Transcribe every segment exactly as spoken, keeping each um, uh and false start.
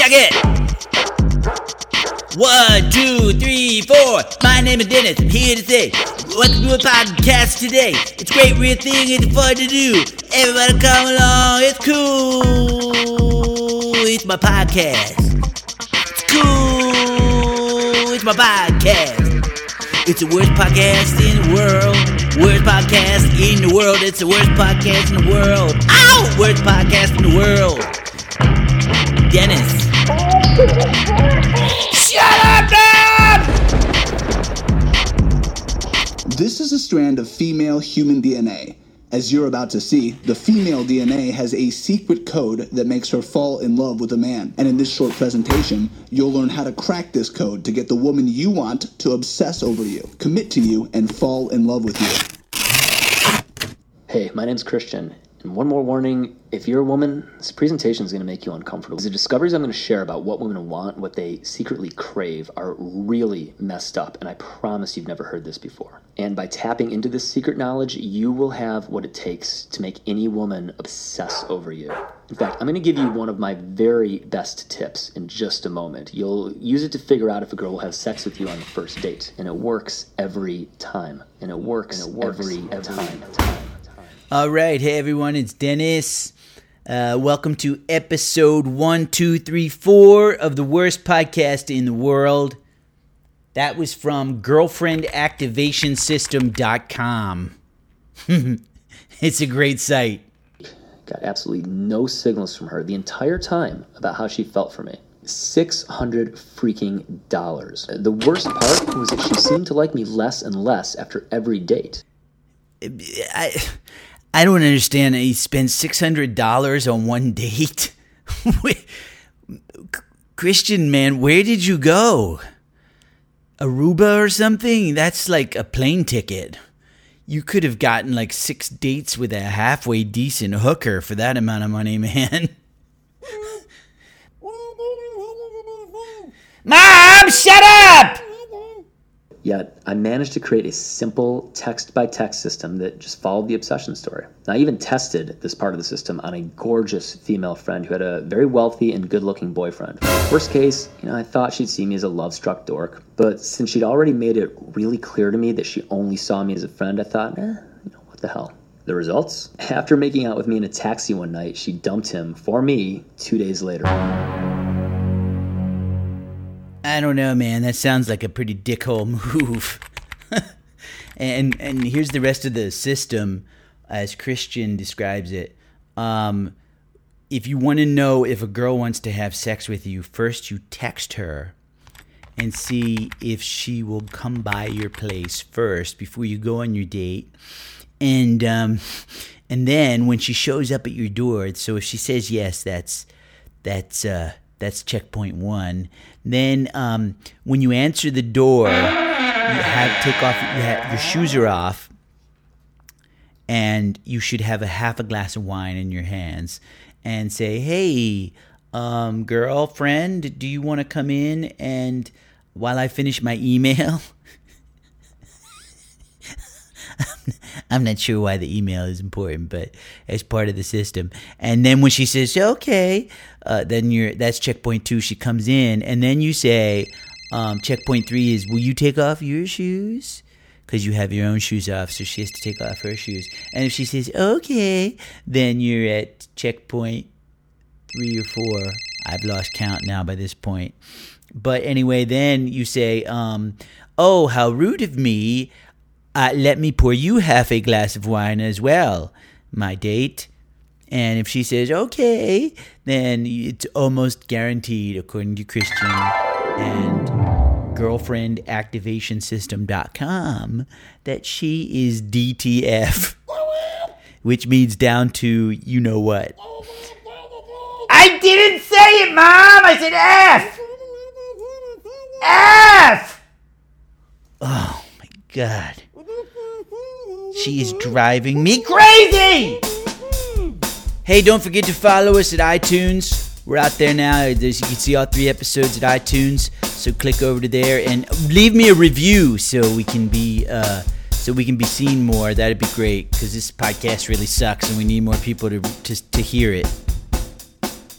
check it. One, two, three, four. My name is Dennis. I'm here to say, welcome to a podcast today. It's a great, real thing. It's fun to do. Everybody come along. It's cool. It's my podcast. It's cool. It's my podcast. It's the worst podcast in the world. Worst podcast in the world. It's the worst podcast in the world. Ow! Worst podcast in the world. Dennis. Shut up, man! This is a strand of female human D N A. As you're about to see, the female D N A has a secret code that makes her fall in love with a man. And in this short presentation, you'll learn how to crack this code to get the woman you want to obsess over you, commit to you, and fall in love with you. Hey, my name's Christian. And one more warning, if you're a woman, this presentation is going to make you uncomfortable. The discoveries I'm going to share about what women want, what they secretly crave, are really messed up, and I promise you've never heard this before. And by tapping into this secret knowledge, you will have what it takes to make any woman obsess over you. In fact, I'm going to give you one of my very best tips in just a moment. You'll use it to figure out if a girl will have sex with you on the first date, and it works every time. And it works, and it works every, every time. time. All right, hey everyone, it's Dennis. Uh, welcome to episode one, two, three, four of the worst podcast in the world. That was from girlfriend activation system dot com. It's a great site. Got absolutely no signals from her the entire time about how she felt for me. six hundred freaking dollars. The worst part was that she seemed to like me less and less after every date. I... I don't understand. He spent six hundred dollars on one date. Christian, man, where did you go? Aruba or something? That's like a plane ticket. You could have gotten like six dates with a halfway decent hooker for that amount of money, man. Mom, shut up! Yet, I managed to create a simple text-by-text system that just followed the obsession story. Now, I even tested this part of the system on a gorgeous female friend who had a very wealthy and good-looking boyfriend. Worst case, you know, I thought she'd see me as a love-struck dork. But since she'd already made it really clear to me that she only saw me as a friend, I thought, eh, you know, what the hell. The results? After making out with me in a taxi one night, she dumped him for me two days later. I don't know, man. That sounds like a pretty dickhole move. and and here's the rest of the system as Christian describes it. Um, if you want to know if a girl wants to have sex with you, first you text her and see if she will come by your place first before you go on your date. And um, and then when she shows up at your door, so if she says yes, that's that's uh, that's checkpoint one. Then um, when you answer the door, you have take off you have, your shoes are off, and you should have a half a glass of wine in your hands, and say, "Hey, um, girlfriend, do you want to come in and while I finish my email?" I'm not sure why the email is important, but it's part of the system. And then when she says, okay, uh, then you're that's checkpoint two. She comes in, and then you say, um, checkpoint three is, will you take off your shoes? Because you have your own shoes off, so she has to take off her shoes. And if she says, okay, then you're at checkpoint three or four. I've lost count now by this point. But anyway, then you say, um, oh, how rude of me. Uh, let me pour you half a glass of wine as well, my date. And if she says, okay, then it's almost guaranteed, according to Christian and girlfriend activation system dot com, that she is D T F, which means down to you know what. I didn't say it, Mom! I said F! F! Oh, my God. She is driving me crazy! Hey, don't forget to follow us at iTunes. We're out there now. There's, you can see all three episodes at iTunes. So click over to there and leave me a review so we can be uh, so we can be seen more. That'd be great because this podcast really sucks and we need more people to to, to hear it.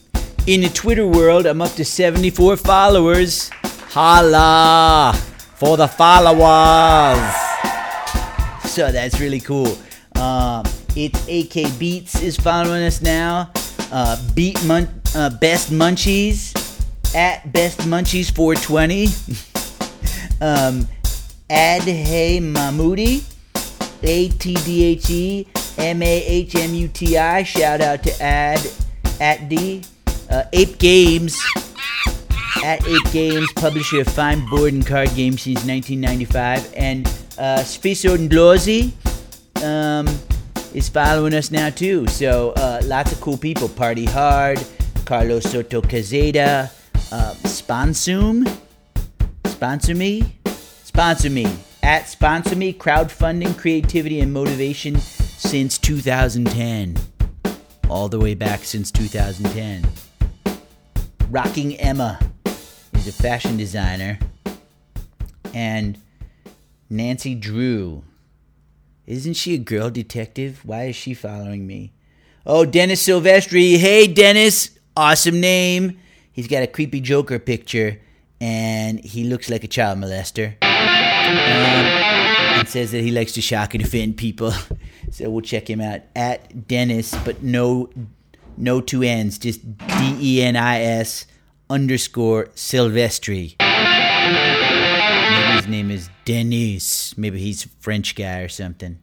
In the Twitter world, I'm up to seventy-four followers. Holla for the followers. So that's really cool. Um, it's A K Beats is following us now. Uh, Beat Mun- uh, Best Munchies at Best Munchies four twenty. um, Adhay Mahmoodi, A T D H E M A H M U T I. Shout out to Ad at D. Uh, Ape Games at Ape Games, publisher of fine board and card games since nineteen ninety-five, and uh, Sfiso Ndlozi um, is following us now too. So uh, lots of cool people. Party Hard, Carlos Soto Cazeda, uh, Sponsum, Sponsor Me, Sponsor Me at Sponsor Me, crowdfunding, creativity, and motivation since two thousand ten, all the way back since two thousand ten. Rocking Emma is a fashion designer. And Nancy Drew. Isn't she a girl detective? Why is she following me? Oh, Dennis Silvestri. Hey, Dennis. Awesome name. He's got a creepy Joker picture. And he looks like a child molester. Um, and says that he likes to shock and offend people. So we'll check him out. At Dennis, but no... No two N's, just D E N I S underscore Silvestri. Maybe his name is Denis. Maybe he's a French guy or something.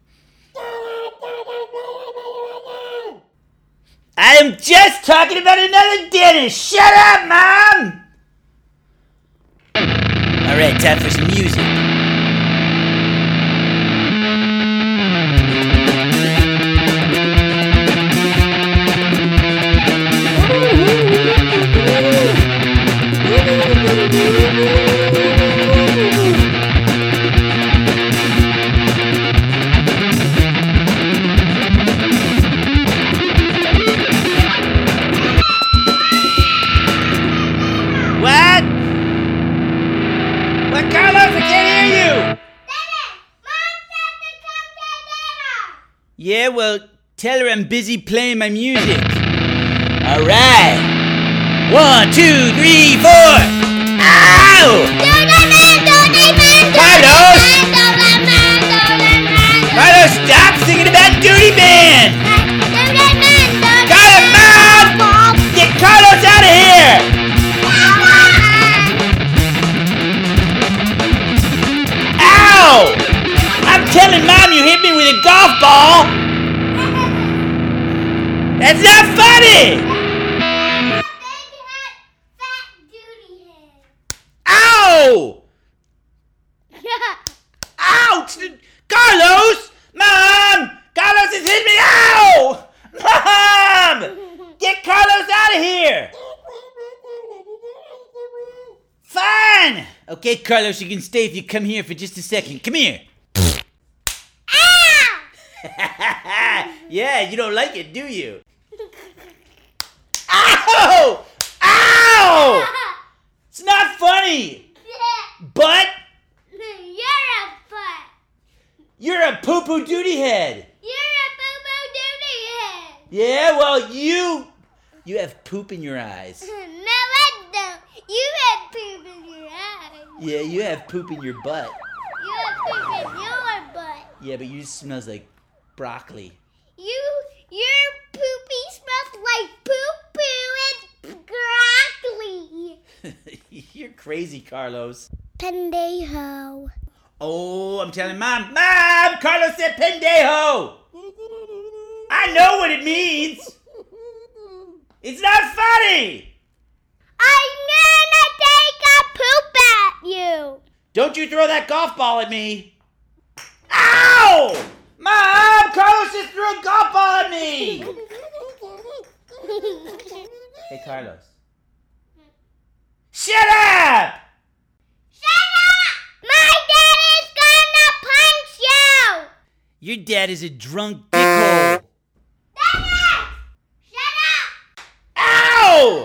I am just talking about another Dennis. Shut up, Mom! Alright, time for some music. What? What, Carlos? I can't hear you. Dennis, Mom said to come to dinner. Yeah, well, tell her I'm busy playing my music. All right. One, two, three, four. Ow! Carlos! Carlos, stop singing about Duty Man! Got it, Mom! Get Carlos out of here! Ow! I'm telling Mom you hit me with a golf ball! That's not funny! Ow! Ouch! Carlos! Mom! Carlos has hit me! Ow! Mom! Get Carlos out of here! Fine! Okay, Carlos, you can stay if you come here for just a second. Come here. Ow! Yeah, you don't like it, do you? Ow! Ow! It's not funny! But You're a butt. you're a poo-poo duty head. You're a boo-boo duty head. Yeah, well, you you have poop in your eyes. No, I don't. You have poop in your eyes. Yeah, you have poop in your butt. You have poop in your butt. Yeah, but yours smells like broccoli. You, your poopy smells like poo-poo and broccoli. You're crazy, Carlos. Pendejo. Oh, I'm telling Mom. Mom! Carlos said pendejo! I know what it means! It's not funny! I'm gonna take a poop at you. Don't you throw that golf ball at me! Ow! Mom! Carlos just threw a golf ball at me! Hey, Carlos. Shut up! Shut up! My dad is gonna punch you. Your dad is a drunk dickhole. Dennis! Shut up! Ow!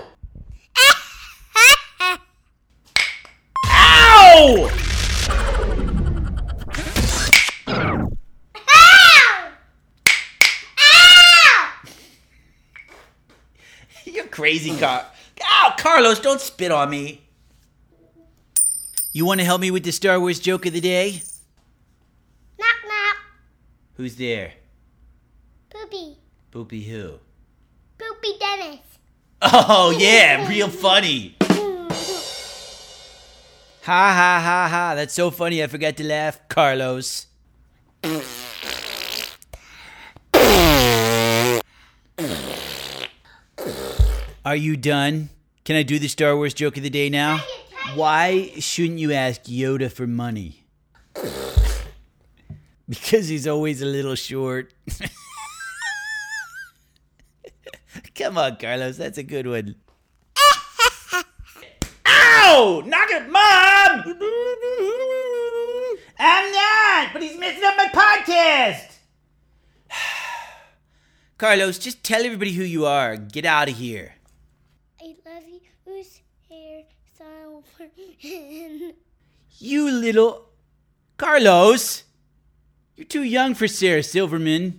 Ow! You're crazy, Car- Ow, Carlos, don't spit on me. You want to help me with the Star Wars joke of the day? Knock knock. Who's there? Poopy. Poopy who? Poopy Dennis. Oh, yeah, real funny. Ha ha ha ha, that's so funny I forgot to laugh, Carlos. Are you done? Can I do the Star Wars joke of the day now? Why shouldn't you ask Yoda for money? Because he's always a little short. Come on, Carlos, that's a good one. Ow! Knock it, Mom! I'm not, but he's messing up my podcast. Carlos, just tell everybody who you are. Get out of here. I love you. Whose hair silver? You little... Carlos! You're too young for Sarah Silverman.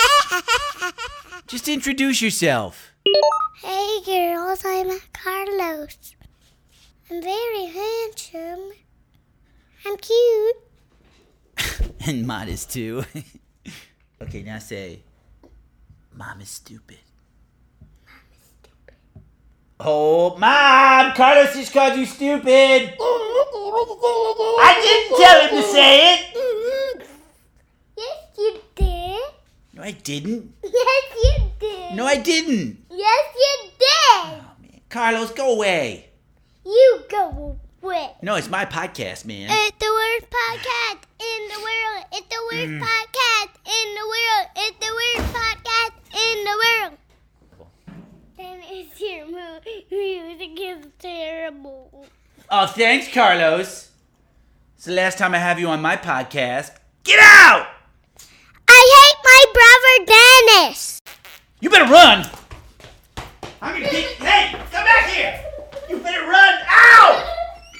Just introduce yourself. Hey girls, I'm Carlos. I'm very handsome. I'm cute. And modest, too. Okay, now say... Mom is stupid. Mom is stupid. Oh, Mom! Carlos just called you stupid! I didn't tell him to say it! Yes, you did. No, I didn't. Yes, you did. No, I didn't. Yes, you did. Oh, man. Carlos, go away. You go away. No, it's my podcast, man. It's the worst podcast in the world. It's the worst Mm. podcast in the world. It's the worst podcast in the world. And it's your mo- music is terrible. Oh, thanks, Carlos. It's the last time I have you on my podcast. Get out! I hate my brother Dennis. You better run! I'm gonna kick... Hey, come back here! You better run! Ow!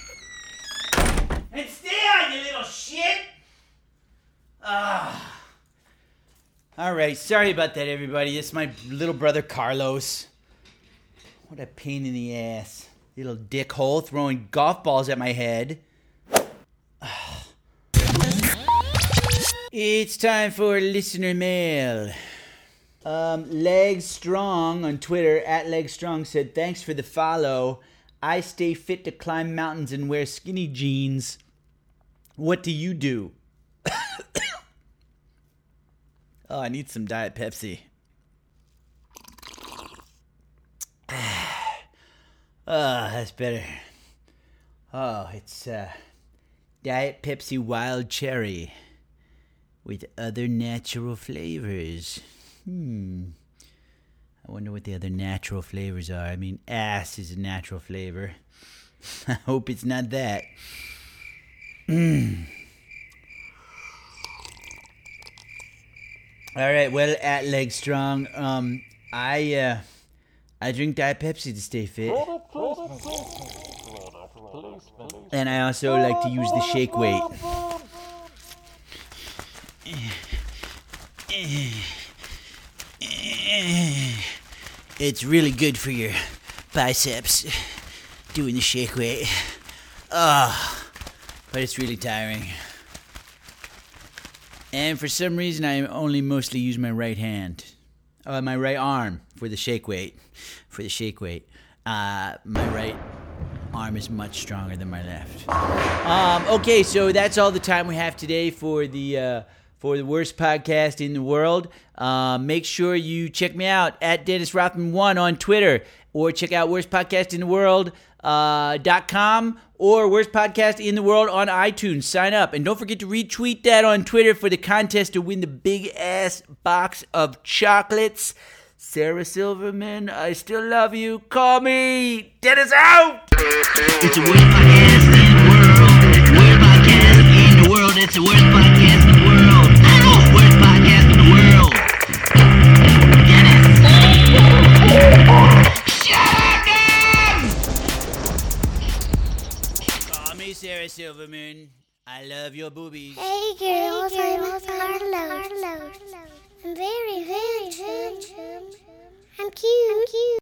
And stay on, you little shit! Ah. Alright, sorry about that, everybody. It's my little brother Carlos. What a pain in the ass. Little dickhole throwing golf balls at my head. It's time for listener mail. Um, Leg Strong on Twitter, at Leg Strong, said, thanks for the follow. I stay fit to climb mountains and wear skinny jeans. What do you do? Oh, I need some Diet Pepsi. Oh, that's better. Oh, it's uh, Diet Pepsi Wild Cherry with other natural flavors. Hmm. I wonder what the other natural flavors are. I mean, ass is a natural flavor. I hope it's not that. Mm. All right, well, at Leg Strong, um, I, uh, I drink Diet Pepsi to stay fit. And I also like to use the shake weight. It's really good for your biceps, doing the shake weight. Oh, but it's really tiring. And for some reason, I only mostly use my right hand. Uh, my right arm for the shake weight. For the shake weight. Uh, my right arm is much stronger than my left. Um, okay, so that's all the time we have today for the uh, for the worst podcast in the world. Uh, make sure you check me out at Dennis Rothman one on Twitter, or check out worst podcast in the world uh, dot com or Worst Podcast in the World on iTunes. Sign up. And don't forget to retweet that on Twitter for the contest to win the big-ass box of chocolates. Sarah Silverman, I still love you. Call me. Dennis out. It's the worst podcast in the world. It's the worst podcast in the world. It's the worst podcast in the world. Oh, worst podcast in the world. Dennis. Shut up, Dan! Call me Sarah Silverman. I love your boobies. Hey girls, hey girls I'm Carlos. Carlos. I'm very, very handsome. I'm cute. I'm cute.